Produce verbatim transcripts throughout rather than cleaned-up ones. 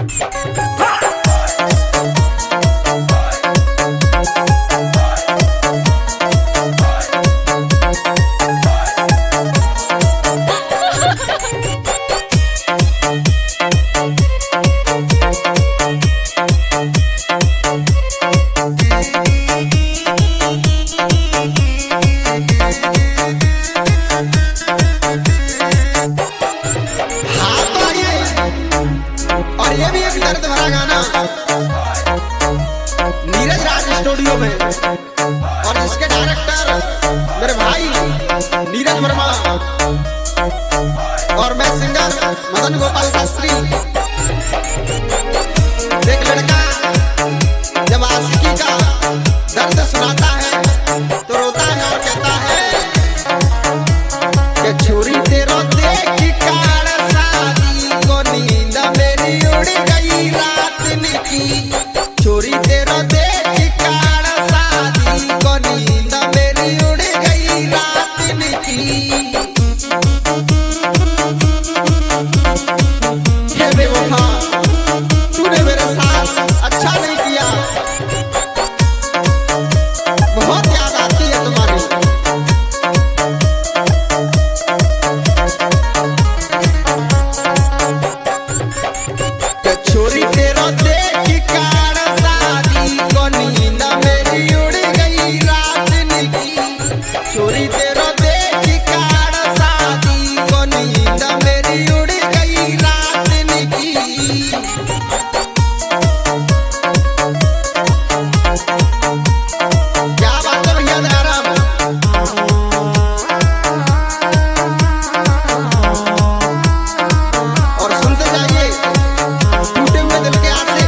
और इसके डायरेक्टर मेरे भाई नीरज वर्मा और मैं सिंगर मदन गोपाल शास्त्री। एक लड़का जब आशिकी का दर्द सुनाता है तो रोता है और कहता है कि छोरी तेरो देख कार शादी को नींद मेरी उड़ गई रात की, छोरी तेरो देख कार शादी को नींद मेरी उड़ गई रात की। हे बेवफा तूने मेरे साथ अच्छा नहीं किया, बहुत याद आती है तुम्हारी। छोरी तेरो देख कार शादी को नींद मेरी उड़ गई रात की, छोरी तेरो देख कार शादी को नींद मेरी उड़ गई रात की। क्या बात है भैया दयाराम, और सुनते जाइए टूटे हुए दिल के आसे।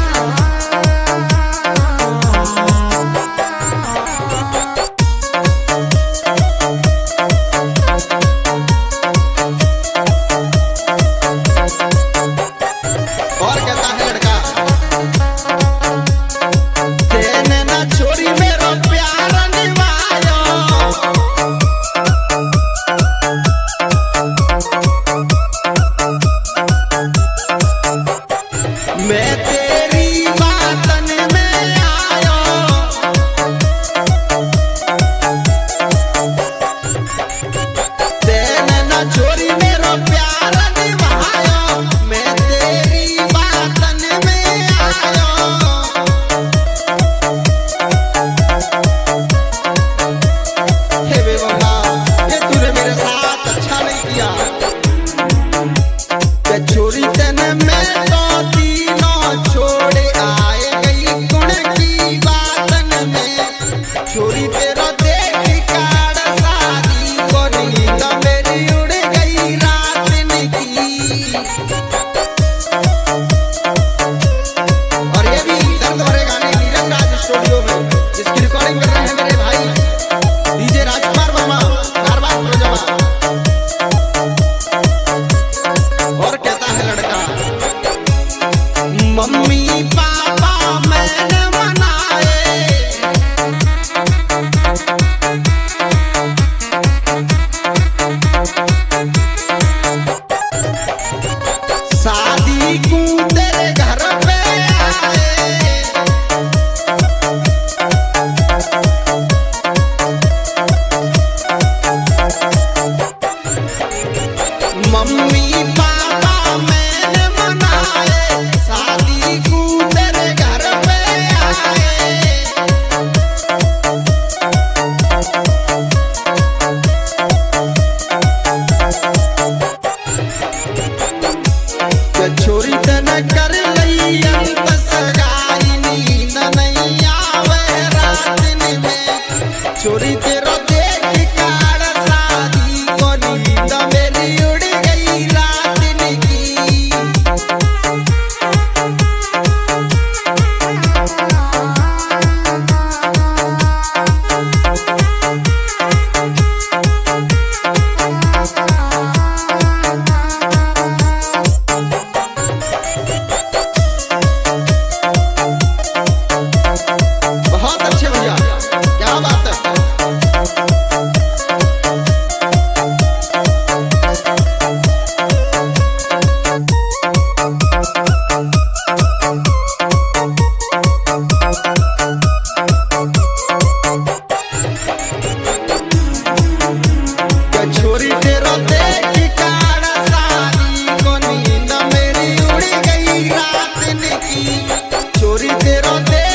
और कहता है लड़का तेने ना छोरी मेरो प्यार निभायो, मैं तेरी बातन में आयो, तेने ना छोरी मेरो प्यार निभायो, मैं तेरी बातन में आयो। हे बेवफा ये तूने मेरे साथ अच्छा नहीं किया, ते छोरी तेने मैं तो तीनों छोड़े आए गई गुण की बातन में, छोरी तेरा देख कार शादी को नींद मेरी उड़ गई रात की। और ये भी दर्द भरे गाने नीरज राज स्टूडियो में जिसकी रिकॉर्डिंग कर रहे हैं मेरे भाई डीजे राजकुमार वर्मा कारवार प्रोजमा। और कहता है लड़का मम्मी पापा मैंने मनाए, शादी को तेरे घर पे आए, मम्मी पापा मैंने मनाए, शादी को तेरे घर पे आए। के छोरी तने कर लई अंत सगाई नींद नहीं आवे रात में, छोरी तेरो देख कार शादी को नींद मेरी उड़ गई रात की। चोरी तेरा दे